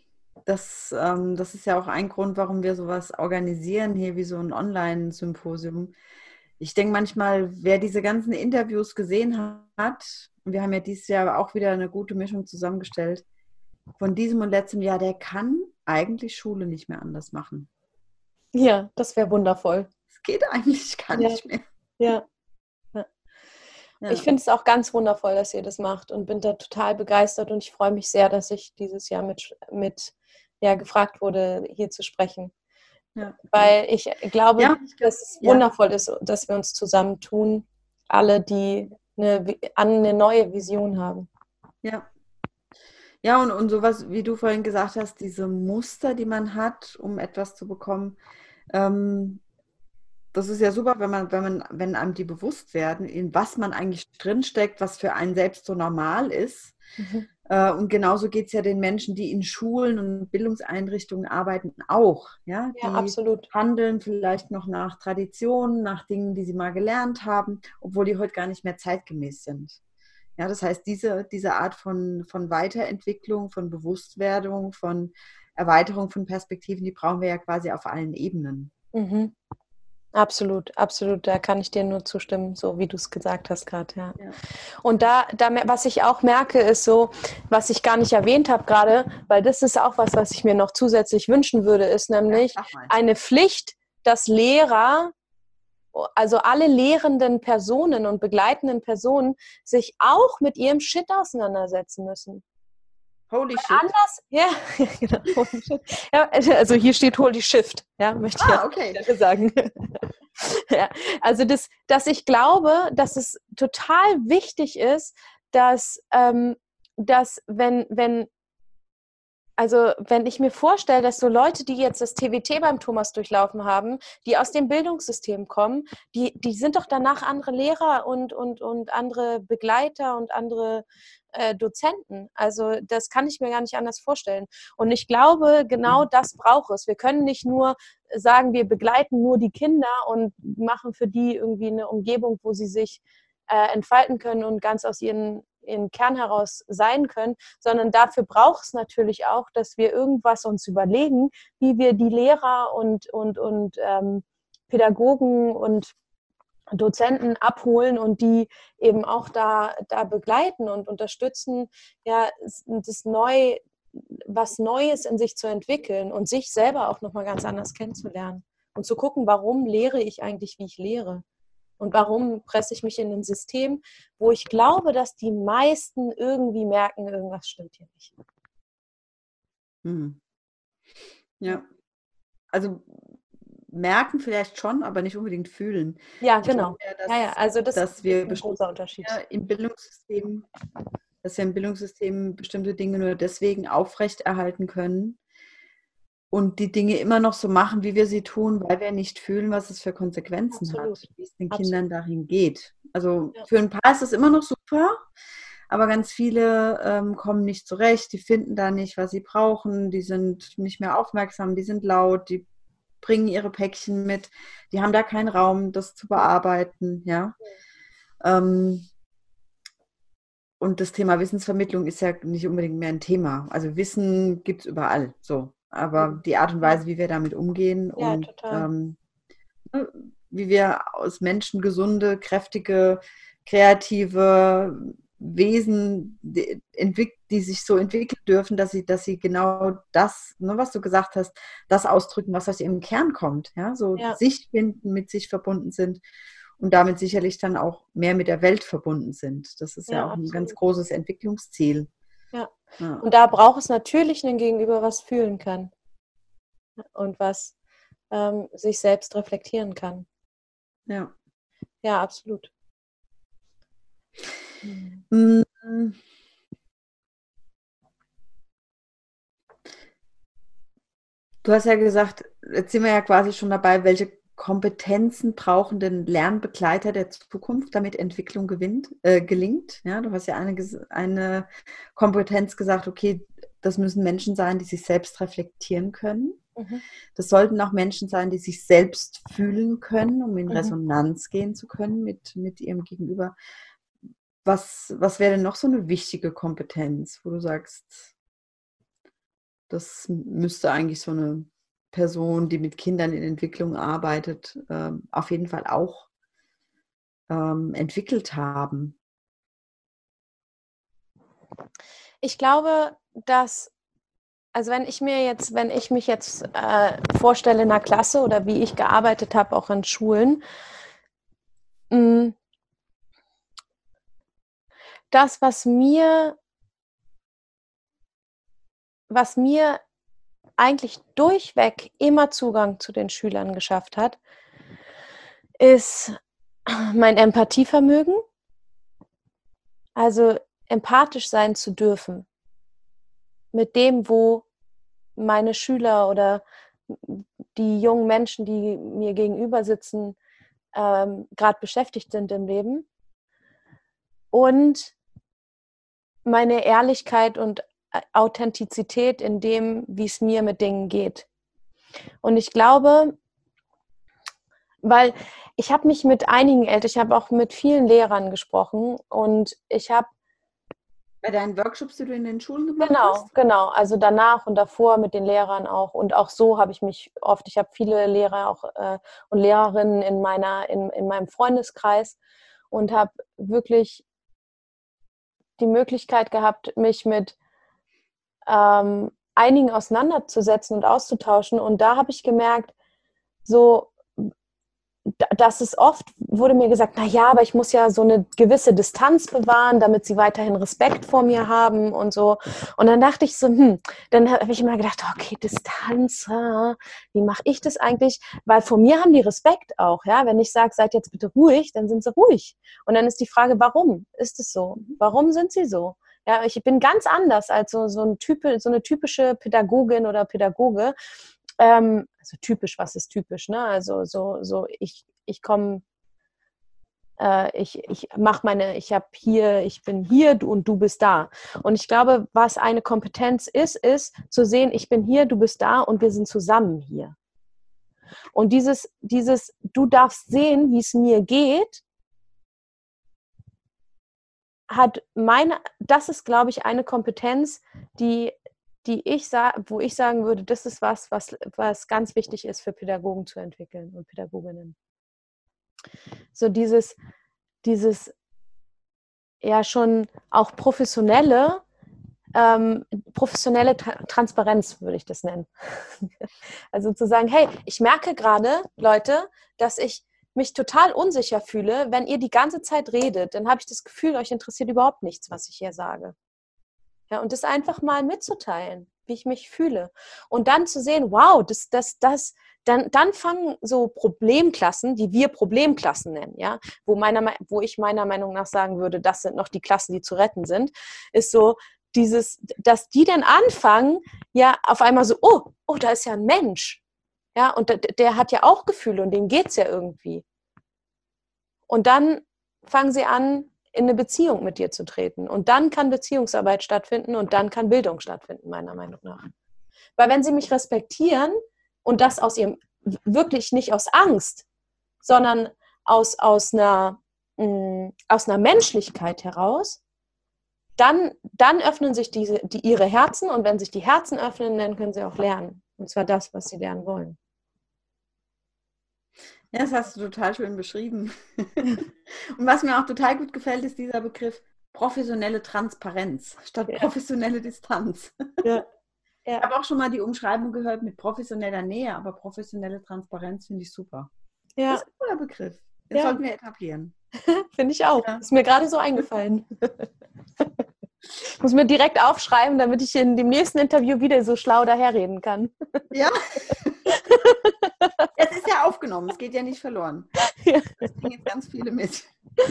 das, ähm, das ist ja auch ein Grund, warum wir sowas organisieren, hier wie so ein Online-Symposium. Ich denke manchmal, wer diese ganzen Interviews gesehen hat, und wir haben ja dieses Jahr auch wieder eine gute Mischung zusammengestellt, von diesem und letztem Jahr, der kann eigentlich Schule nicht mehr anders machen. Ja, das wäre wundervoll. Es geht eigentlich gar Ja. nicht mehr. Ja. Ja. Ja. Ich finde es auch ganz wundervoll, dass ihr das macht und bin da total begeistert und ich freue mich sehr, dass ich dieses Jahr mit, mit ja, gefragt wurde, hier zu sprechen. Ja. Weil ich glaube, Ja, ich glaub, dass es ja. wundervoll ist, dass wir uns zusammentun, alle, die eine, eine neue Vision haben. Ja. Ja, und, und sowas, wie du vorhin gesagt hast, diese Muster, die man hat, um etwas zu bekommen, ähm, das ist ja super, wenn man, wenn man, wenn einem die bewusst werden, in was man eigentlich drinsteckt, was für einen selbst so normal ist. Mhm. Äh, und genauso geht es ja den Menschen, die in Schulen und Bildungseinrichtungen arbeiten, auch. Ja, Ja, die absolut. handeln vielleicht noch nach Traditionen, nach Dingen, die sie mal gelernt haben, obwohl die heute gar nicht mehr zeitgemäß sind. Ja, das heißt, diese, diese Art von, von Weiterentwicklung, von Bewusstwerdung, von Erweiterung von Perspektiven, die brauchen wir ja quasi auf allen Ebenen. Mhm. Absolut, absolut. Da kann ich dir nur zustimmen, so wie du es gesagt hast gerade. Ja. Ja. Und da, da, was ich auch merke, ist so, was ich gar nicht erwähnt habe gerade, weil das ist auch was, was ich mir noch zusätzlich wünschen würde, ist nämlich Ja, sag mal. eine Pflicht, dass Lehrer, also alle lehrenden Personen und begleitenden Personen, sich auch mit ihrem Shit auseinandersetzen müssen. Holy Weil shit. anders, ja, genau, holy shit. Ja, also hier steht Holy Shift, ja, möchte ich Ah, okay. ja sagen. Ja, also das, dass ich glaube, dass es total wichtig ist, dass, ähm, dass wenn, wenn, Also wenn ich mir vorstelle, dass so Leute, die jetzt das T W T beim Thomas durchlaufen haben, die aus dem Bildungssystem kommen, die, die sind doch danach andere Lehrer und, und, und andere Begleiter und andere äh, Dozenten. Also das kann ich mir gar nicht anders vorstellen. Und ich glaube, genau das braucht es. Wir können nicht nur sagen, wir begleiten nur die Kinder und machen für die irgendwie eine Umgebung, wo sie sich äh, entfalten können und ganz aus ihren ihren Kern heraus sein können, sondern dafür braucht es natürlich auch, dass wir irgendwas uns überlegen, wie wir die Lehrer und, und, und ähm, Pädagogen und Dozenten abholen und die eben auch da, da begleiten und unterstützen, ja, das neu, was Neues in sich zu entwickeln und sich selber auch nochmal ganz anders kennenzulernen und zu gucken, warum lehre ich eigentlich, wie ich lehre. Und warum presse ich mich in ein System, wo ich glaube, dass die meisten irgendwie merken, irgendwas stimmt hier nicht. Hm. Ja, also merken vielleicht schon, aber nicht unbedingt fühlen. Ja, Ich genau. glaube ja, dass, Ja, ja, also das dass ist wir ein großer Unterschied. im Bildungssystem, dass wir im Bildungssystem bestimmte Dinge nur deswegen aufrechterhalten können und die Dinge immer noch so machen, wie wir sie tun, weil wir nicht fühlen, was es für Konsequenzen Absolut. hat, wie es den Absolut. Kindern dahin geht. Also Ja. für ein paar ist es immer noch super, aber ganz viele ähm, kommen nicht zurecht, die finden da nicht, was sie brauchen, die sind nicht mehr aufmerksam, die sind laut, die bringen ihre Päckchen mit, die haben da keinen Raum, das zu bearbeiten, ja. Ähm, und das Thema Wissensvermittlung ist ja nicht unbedingt mehr ein Thema. Also Wissen gibt es überall, so. Aber die Art und Weise, wie wir damit umgehen Ja, und total. ähm, wie wir aus Menschen gesunde, kräftige, kreative Wesen die, die sich so entwickeln dürfen, dass sie, dass sie genau das, ne, was du gesagt hast, das ausdrücken, was aus ihrem Kern kommt. Ja? So Ja. sich finden, mit sich verbunden sind und damit sicherlich dann auch mehr mit der Welt verbunden sind. Das ist ja, Ja, auch ein absolut. ganz großes Entwicklungsziel. Ja. Ja. Und da braucht es natürlich einen Gegenüber, was fühlen kann und was ähm, sich selbst reflektieren kann. Ja. Ja, absolut. Mhm. Du hast ja gesagt, jetzt sind wir ja quasi schon dabei, welche Kompetenzen brauchen denn Lernbegleiter der Zukunft, damit Entwicklung gewinnt, äh, gelingt? Ja, du hast ja eine, eine Kompetenz gesagt, okay, das müssen Menschen sein, die sich selbst reflektieren können. Mhm. Das sollten auch Menschen sein, die sich selbst fühlen können, um in Mhm. Resonanz gehen zu können mit, mit ihrem Gegenüber. Was, was wäre denn noch so eine wichtige Kompetenz, wo du sagst, das müsste eigentlich so eine Person, die mit Kindern in Entwicklung arbeitet, ähm, auf jeden Fall auch ähm, entwickelt haben? Ich glaube, dass, also wenn ich mir jetzt, wenn ich mich jetzt äh, vorstelle in einer Klasse oder wie ich gearbeitet habe, auch in Schulen, mh, das, was mir, was mir eigentlich durchweg immer Zugang zu den Schülern geschafft hat, ist mein Empathievermögen, also empathisch sein zu dürfen mit dem, wo meine Schüler oder die jungen Menschen, die mir gegenüber sitzen, ähm, gerade beschäftigt sind im Leben. Und meine Ehrlichkeit und Authentizität in dem, wie es mir mit Dingen geht. Und ich glaube, weil ich habe mich mit einigen Eltern, ich habe auch mit vielen Lehrern gesprochen und ich habe Bei deinen Workshops, die du in den Schulen gemacht Genau, hast? genau. Also danach und davor mit den Lehrern auch. Und auch so habe ich mich oft, ich habe viele Lehrer auch äh, und Lehrerinnen in meiner, in, in meinem Freundeskreis und habe wirklich die Möglichkeit gehabt, mich mit ähm, einigen auseinanderzusetzen und auszutauschen. Und da habe ich gemerkt, so, dass es oft, wurde mir gesagt, na ja, aber ich muss ja so eine gewisse Distanz bewahren, damit sie weiterhin Respekt vor mir haben und so. Und dann dachte ich so, hm, dann habe ich immer gedacht, okay, Distanz, ah, wie mache ich das eigentlich? Weil vor mir haben die Respekt auch, ja. Wenn ich sage, seid jetzt bitte ruhig, dann sind sie ruhig. Und dann ist die Frage, warum ist es so? Warum sind sie so? Ja, ich bin ganz anders als so, so, ein Typ, so eine typische Pädagogin oder Pädagoge. Ähm, also typisch, was ist typisch, ne? Also so, so ich, ich komme, äh, ich, ich mache meine, ich habe hier, ich bin hier du, und du bist da. Und ich glaube, was eine Kompetenz ist, ist zu sehen, ich bin hier, du bist da und wir sind zusammen hier. Und dieses, dieses, du darfst sehen, wie es mir geht, hat meine, das ist, glaube ich, eine Kompetenz, die, die ich sage, wo ich sagen würde, das ist was, was, was ganz wichtig ist für Pädagogen zu entwickeln und Pädagoginnen. So dieses, dieses ja schon auch professionelle, ähm, professionelle Tra- Transparenz würde ich das nennen. Also zu sagen, hey, ich merke gerade, Leute, dass ich mich total unsicher fühle, wenn ihr die ganze Zeit redet, dann habe ich das Gefühl, euch interessiert überhaupt nichts, was ich hier sage. Ja, und das einfach mal mitzuteilen, wie ich mich fühle. Und dann zu sehen, wow, das, das, das, dann, dann fangen so Problemklassen, die wir Problemklassen nennen, ja, wo, meiner, wo ich meiner Meinung nach sagen würde, das sind noch die Klassen, die zu retten sind, ist so dieses, dass die dann anfangen, ja, auf einmal so, oh, oh, da ist ja ein Mensch. Ja, und der, der hat ja auch Gefühle und dem geht's ja irgendwie. Und dann fangen sie an, in eine Beziehung mit dir zu treten. Und dann kann Beziehungsarbeit stattfinden und dann kann Bildung stattfinden, meiner Meinung nach. Weil wenn sie mich respektieren und das aus ihrem, wirklich nicht aus Angst, sondern aus, aus, einer, mh, aus einer Menschlichkeit heraus, dann, dann öffnen sich diese, die, ihre Herzen und wenn sich die Herzen öffnen, dann können sie auch lernen. Und zwar das, was sie lernen wollen. Ja, das hast du total schön beschrieben. Und was mir auch total gut gefällt, ist dieser Begriff professionelle Transparenz statt Ja. professionelle Distanz. Ja. Ja. Ich habe auch schon mal die Umschreibung gehört mit professioneller Nähe, aber professionelle Transparenz finde ich super. Ja. Das ist ein cooler Begriff. Den Ja. sollten wir etablieren. Finde ich auch. Ja. Ist mir gerade so eingefallen. Muss mir direkt aufschreiben, damit ich in dem nächsten Interview wieder so schlau daherreden kann. Ja. Es ist ja aufgenommen, es geht ja nicht verloren. Ja. Das kriegen jetzt ganz viele mit.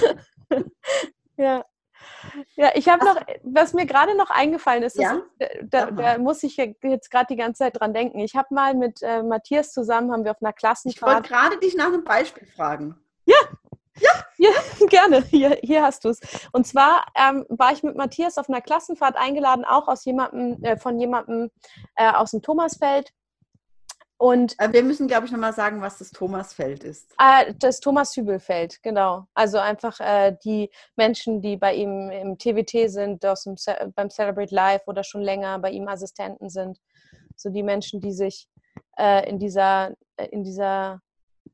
Ja. Ja, ich habe noch, was mir gerade noch eingefallen ist, Ja? ist da, da muss ich jetzt gerade die ganze Zeit dran denken. Ich habe mal mit äh, Matthias zusammen, haben wir auf einer Klassenfahrt. Ich wollte gerade dich nach einem Beispiel fragen. Ja, ja, ja, gerne. Hier, hier hast du es. Und zwar ähm, war ich mit Matthias auf einer Klassenfahrt eingeladen, auch aus jemandem, äh, von jemandem äh, aus dem Thomasfeld. Und wir müssen, glaube ich, nochmal sagen, was das Thomasfeld ist. Äh, das Thomas-Hübel-Feld, genau. Also einfach äh, die Menschen, die bei ihm im T W T sind, aus dem Ce- beim Celebrate Live oder schon länger bei ihm Assistenten sind. So die Menschen, die sich äh, in dieser, äh, in dieser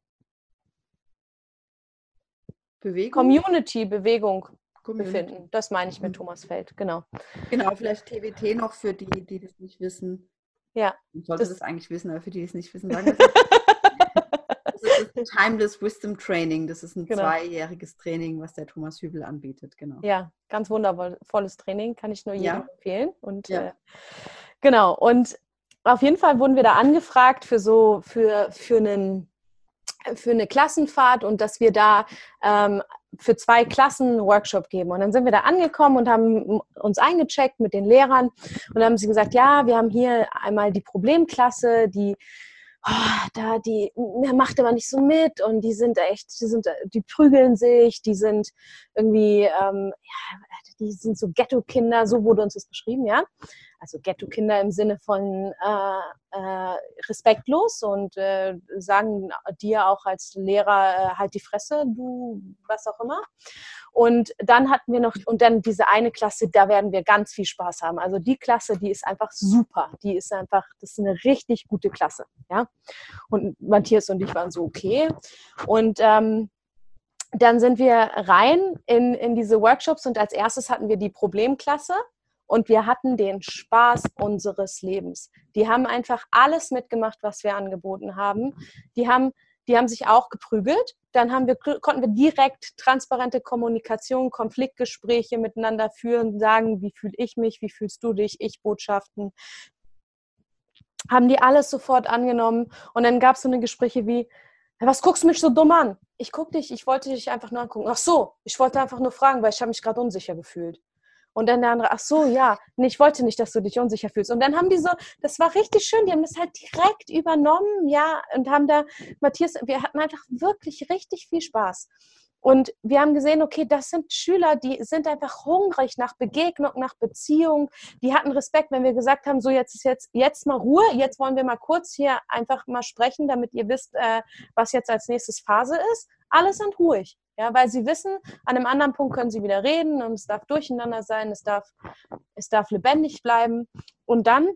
Bewegung? Community-Bewegung Community. befinden. Das meine ich mit Thomasfeld, genau. Genau, vielleicht T W T noch für die, die das nicht wissen. Ja. Ich sollte das, das eigentlich wissen, aber für die, die es nicht wissen, sagen wir das. Das ist das Timeless Wisdom Training. Das ist ein genau. zweijähriges Training, was der Thomas Hübel anbietet. Genau. Ja, ganz wundervolles Training, kann ich nur jedem ja. empfehlen. Und ja. äh, genau, und auf jeden Fall wurden wir da angefragt für so, für, für einen für eine Klassenfahrt und dass wir da ähm, für zwei Klassen einen Workshop geben. Und dann sind wir da angekommen und haben uns eingecheckt mit den Lehrern und dann haben sie gesagt, ja, wir haben hier einmal die Problemklasse, die oh, da, die macht aber nicht so mit und die sind echt, die sind, die prügeln sich, die sind irgendwie, ähm, ja, die sind so Ghetto-Kinder, so wurde uns das beschrieben, ja. Also Ghetto-Kinder im Sinne von äh, äh, respektlos und äh, sagen dir auch als Lehrer äh, halt die Fresse, du, was auch immer. Und dann hatten wir noch, und dann diese eine Klasse, da werden wir ganz viel Spaß haben. Also die Klasse, die ist einfach super. Die ist einfach, das ist eine richtig gute Klasse, ja. Und Matthias und ich waren so, okay. Und ähm, dann sind wir rein in, in diese Workshops und als erstes hatten wir die Problemklasse. Und wir hatten den Spaß unseres Lebens. Die haben einfach alles mitgemacht, was wir angeboten haben. Die haben, die haben sich auch geprügelt. Dann haben wir, konnten wir direkt transparente Kommunikation, Konfliktgespräche miteinander führen, sagen, wie fühle ich mich, wie fühlst du dich, Ich-Botschaften. Haben die alles sofort angenommen. Und dann gab es so eine Gespräche wie, was guckst du mich so dumm an? Ich guck dich, ich wollte dich einfach nur angucken. Ach so, ich wollte einfach nur fragen, weil ich habe mich gerade unsicher gefühlt. Und dann der andere, ach so, ja, nee, ich wollte nicht, dass du dich unsicher fühlst. Und dann haben die so, das war richtig schön, die haben das halt direkt übernommen, ja, und haben da, Matthias, wir hatten einfach wirklich richtig viel Spaß. Und wir haben gesehen, okay, das sind Schüler, die sind einfach hungrig nach Begegnung, nach Beziehung. Die hatten Respekt, wenn wir gesagt haben, so jetzt ist jetzt, jetzt mal Ruhe, jetzt wollen wir mal kurz hier einfach mal sprechen, damit ihr wisst, äh, was jetzt als nächstes Phase ist. Alle sind ruhig, ja, weil sie wissen, an einem anderen Punkt können sie wieder reden und es darf durcheinander sein, es darf, es darf lebendig bleiben. Und dann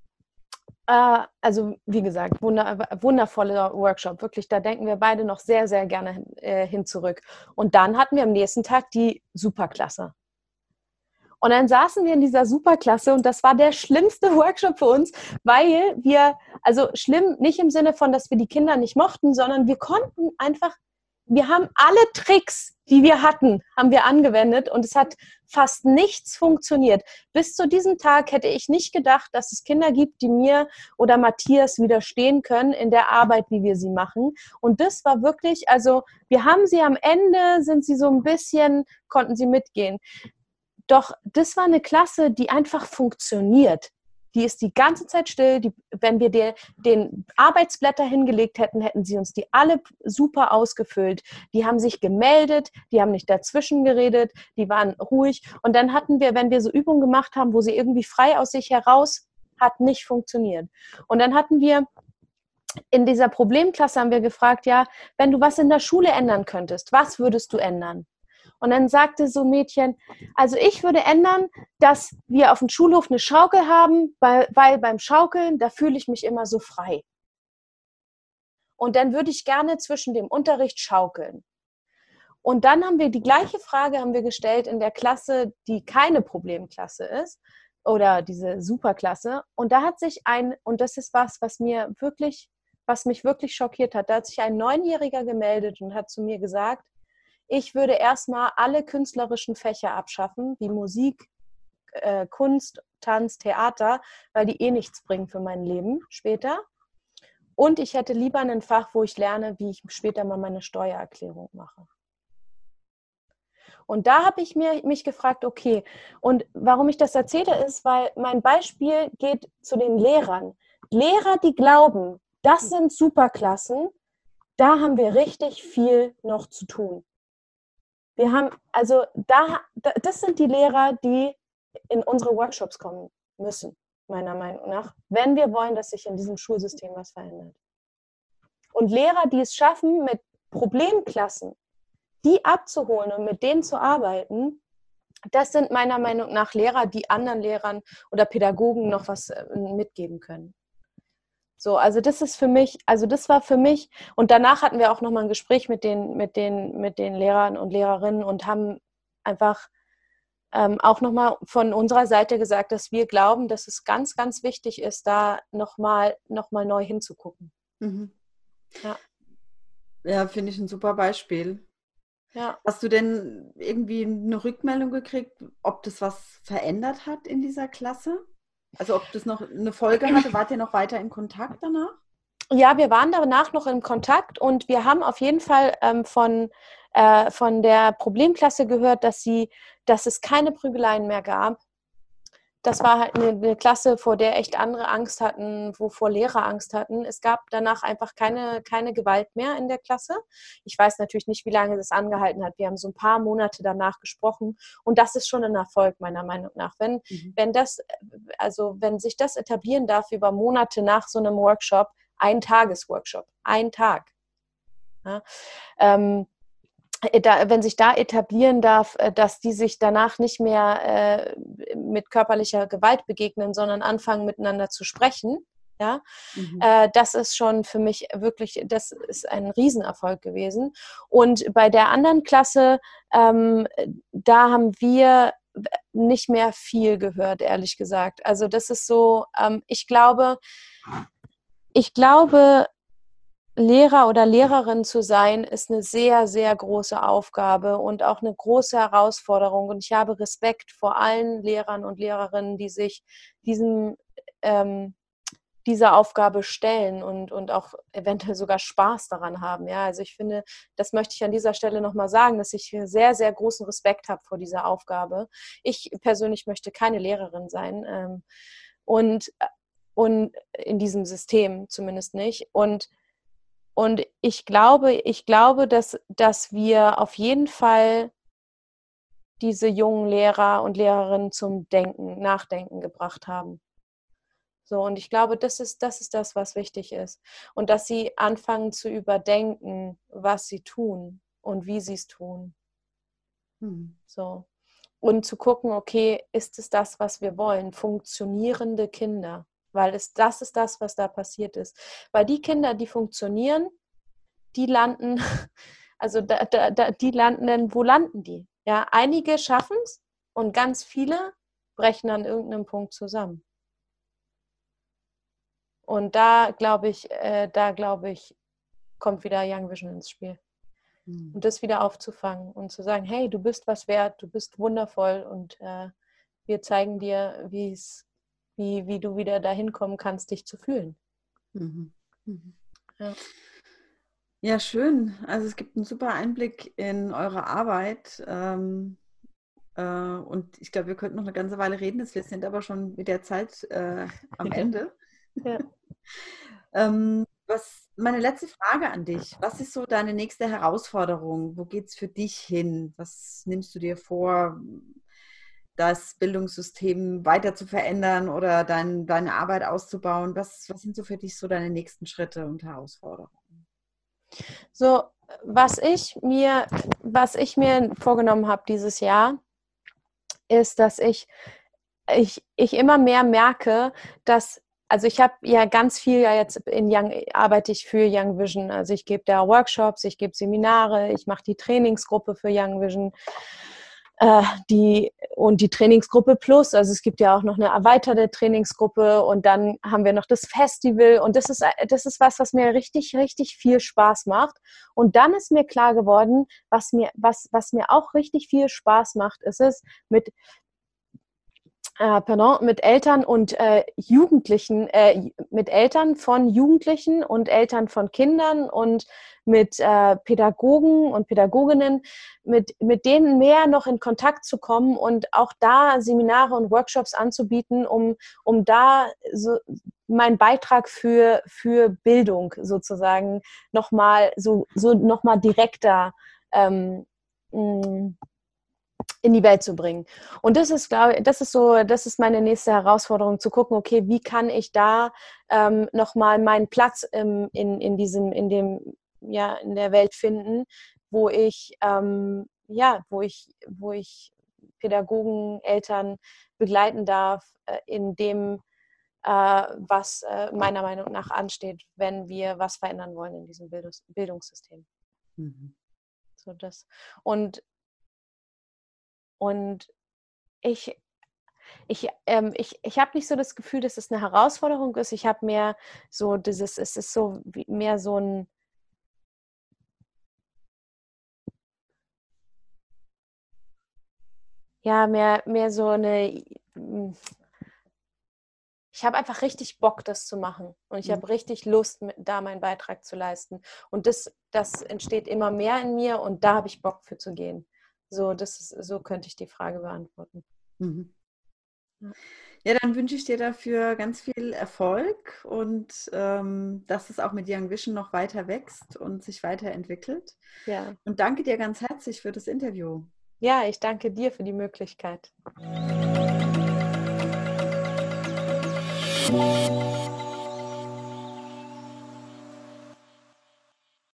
Äh, also wie gesagt, wunder, wundervoller Workshop, wirklich, da denken wir beide noch sehr, sehr gerne äh, hin zurück. Und dann hatten wir am nächsten Tag die Superklasse. Und dann saßen wir in dieser Superklasse und das war der schlimmste Workshop für uns, weil wir, also schlimm nicht im Sinne von, dass wir die Kinder nicht mochten, sondern wir konnten einfach, wir haben alle Tricks, die wir hatten, haben wir angewendet und es hat fast nichts funktioniert. Bis zu diesem Tag hätte ich nicht gedacht, dass es Kinder gibt, die mir oder Matthias widerstehen können in der Arbeit, wie wir sie machen. Und das war wirklich, also wir haben sie am Ende, sind sie so ein bisschen, konnten sie mitgehen. Doch das war eine Klasse, die einfach funktioniert. Die ist die ganze Zeit still. Die, wenn wir dir den Arbeitsblätter hingelegt hätten, hätten sie uns die alle super ausgefüllt. Die haben sich gemeldet, die haben nicht dazwischen geredet, die waren ruhig. Und dann hatten wir, wenn wir so Übungen gemacht haben, wo sie irgendwie frei aus sich heraus, hat nicht funktioniert. Und dann hatten wir in dieser Problemklasse, haben wir gefragt, ja, wenn du was in der Schule ändern könntest, was würdest du ändern? Und dann sagte so ein Mädchen, also ich würde ändern, dass wir auf dem Schulhof eine Schaukel haben, weil, weil beim Schaukeln, da fühle ich mich immer so frei. Und dann würde ich gerne zwischen dem Unterricht schaukeln. Und dann haben wir die gleiche Frage haben wir gestellt in der Klasse, die keine Problemklasse ist oder diese Superklasse. Und da hat sich ein, und das ist was, was mir wirklich, was mich wirklich schockiert hat, da hat sich ein Neunjähriger gemeldet und hat zu mir gesagt, ich würde erstmal alle künstlerischen Fächer abschaffen, wie Musik, äh, Kunst, Tanz, Theater, weil die eh nichts bringen für mein Leben später. Und ich hätte lieber ein Fach, wo ich lerne, wie ich später mal meine Steuererklärung mache. Und da habe ich mir, mich gefragt, okay, und warum ich das erzähle, ist, weil mein Beispiel geht zu den Lehrern. Lehrer, die glauben, das sind Superklassen, da haben wir richtig viel noch zu tun. Wir haben, also da, das sind die Lehrer, die in unsere Workshops kommen müssen, meiner Meinung nach, wenn wir wollen, dass sich in diesem Schulsystem was verändert. Und Lehrer, die es schaffen, mit Problemklassen, die abzuholen und mit denen zu arbeiten, das sind meiner Meinung nach Lehrer, die anderen Lehrern oder Pädagogen noch was mitgeben können. So, also das ist für mich, also das war für mich, und danach hatten wir auch nochmal ein Gespräch mit den, mit den, mit den Lehrern und Lehrerinnen und haben einfach ähm, auch nochmal von unserer Seite gesagt, dass wir glauben, dass es ganz, ganz wichtig ist, da nochmal noch mal neu hinzugucken. Mhm. Ja, Ja, finde ich ein super Beispiel. ja. Hast du denn irgendwie eine Rückmeldung gekriegt, ob das was verändert hat in dieser Klasse? Also ob das noch eine Folge hatte? Wart ihr noch weiter in Kontakt danach? Ja, wir waren danach noch in Kontakt und wir haben auf jeden Fall ähm, von, äh, von der Problemklasse gehört, dass, sie, dass es keine Prügeleien mehr gab. Das war halt eine, eine Klasse, vor der echt andere Angst hatten, wovor Lehrer Angst hatten. Es gab danach einfach keine, keine Gewalt mehr in der Klasse. Ich weiß natürlich nicht, wie lange das angehalten hat. Wir haben so ein paar Monate danach gesprochen und das ist schon ein Erfolg meiner Meinung nach. Wenn, mhm. wenn das, also wenn sich das etablieren darf über Monate nach so einem Workshop, ein Tagesworkshop, ein Tag. Ja, ähm, Da, wenn sich da etablieren darf, dass die sich danach nicht mehr äh, mit körperlicher Gewalt begegnen, sondern anfangen miteinander zu sprechen, ja, mhm. äh, das ist schon für mich wirklich, das ist ein Riesenerfolg gewesen. Und bei der anderen Klasse, ähm, da haben wir nicht mehr viel gehört, ehrlich gesagt. Also das ist so, ähm, ich glaube, ich glaube, Lehrer oder Lehrerin zu sein, ist eine sehr, sehr große Aufgabe und auch eine große Herausforderung. Und ich habe Respekt vor allen Lehrern und Lehrerinnen, die sich diesem, ähm, dieser Aufgabe stellen und, und auch eventuell sogar Spaß daran haben. Ja, also ich finde, das möchte ich an dieser Stelle nochmal sagen, dass ich sehr, sehr großen Respekt habe vor dieser Aufgabe. Ich persönlich möchte keine Lehrerin sein ähm, und, und in diesem System zumindest nicht. Und, und ich glaube, ich glaube, dass, dass wir auf jeden Fall diese jungen Lehrer und Lehrerinnen zum Denken, Nachdenken gebracht haben. So, und ich glaube, das ist, das ist das, was wichtig ist. Und dass sie anfangen zu überdenken, was sie tun und wie sie es tun. Hm. So. Und zu gucken, okay, ist es das, was wir wollen? Funktionierende Kinder. Weil es, das ist das, was da passiert ist. Weil die Kinder, die funktionieren, die landen, also da, da, da, die landen dann, wo landen die? Ja, einige schaffen es und ganz viele brechen an irgendeinem Punkt zusammen. Und da glaube ich, äh, da glaube ich, kommt wieder Young Vision ins Spiel. Mhm. Und das wieder aufzufangen und zu sagen, hey, du bist was wert, du bist wundervoll und äh, wir zeigen dir, wie's, wie, wie du wieder dahin kommen kannst, dich zu fühlen. Mhm. Mhm. Ja. Ja, schön. Also es gibt einen super Einblick in eure Arbeit. Ähm, äh, und ich glaube, wir könnten noch eine ganze Weile reden. Wir sind aber schon mit der Zeit äh, am Ende. Ja. ähm, was, meine letzte Frage an dich. Was ist so deine nächste Herausforderung? Wo geht es für dich hin? Was nimmst du dir vor, das Bildungssystem weiter zu verändern oder dein, deine Arbeit auszubauen? Was, was sind so für dich so deine nächsten Schritte und Herausforderungen? So, was ich mir, was ich mir vorgenommen habe dieses Jahr, ist, dass ich, ich, ich immer mehr merke, dass, also ich habe ja ganz viel ja jetzt in Young, arbeite ich für Young Vision. Also ich gebe da Workshops, ich gebe Seminare, ich mache die Trainingsgruppe für Young Vision. Die, und die Trainingsgruppe Plus, also es gibt ja auch noch eine erweiterte Trainingsgruppe und dann haben wir noch das Festival und das ist, das ist was, was mir richtig, richtig viel Spaß macht. Und dann ist mir klar geworden, was mir, was, was mir auch richtig viel Spaß macht, ist es, mit Äh, pardon, mit Eltern und äh, Jugendlichen, äh, mit Eltern von Jugendlichen und Eltern von Kindern und mit äh, Pädagogen und Pädagoginnen, mit, mit denen mehr noch in Kontakt zu kommen und auch da Seminare und Workshops anzubieten, um, um da so meinen Beitrag für, für Bildung sozusagen nochmal so, so noch mal direkter ähm, mh, in die Welt zu bringen. Und das ist, glaube ich, das ist so, das ist meine nächste Herausforderung, zu gucken, okay, wie kann ich da ähm, nochmal meinen Platz im, in, in diesem, in dem, ja, in der Welt finden, wo ich, ähm, ja, wo ich, wo ich Pädagogen, Eltern begleiten darf, äh, in dem, äh, was äh, meiner Meinung nach ansteht, wenn wir was verändern wollen in diesem Bildungs- Bildungssystem. Mhm. So das. Und Und ich, ich, ähm, ich, ich habe nicht so das Gefühl, dass es eine Herausforderung ist. Ich habe mehr so dieses, es ist so wie, mehr so ein, ja, mehr, mehr so eine, ich habe einfach richtig Bock, das zu machen. Und ich habe richtig Lust, da meinen Beitrag zu leisten. Und das, das entsteht immer mehr in mir und da habe ich Bock für zu gehen. So, das ist, so könnte ich die Frage beantworten. Mhm. Ja, dann wünsche ich dir dafür ganz viel Erfolg und ähm, dass es auch mit Young Vision noch weiter wächst und sich weiterentwickelt. Ja. Und danke dir ganz herzlich für das Interview. Ja, ich danke dir für die Möglichkeit.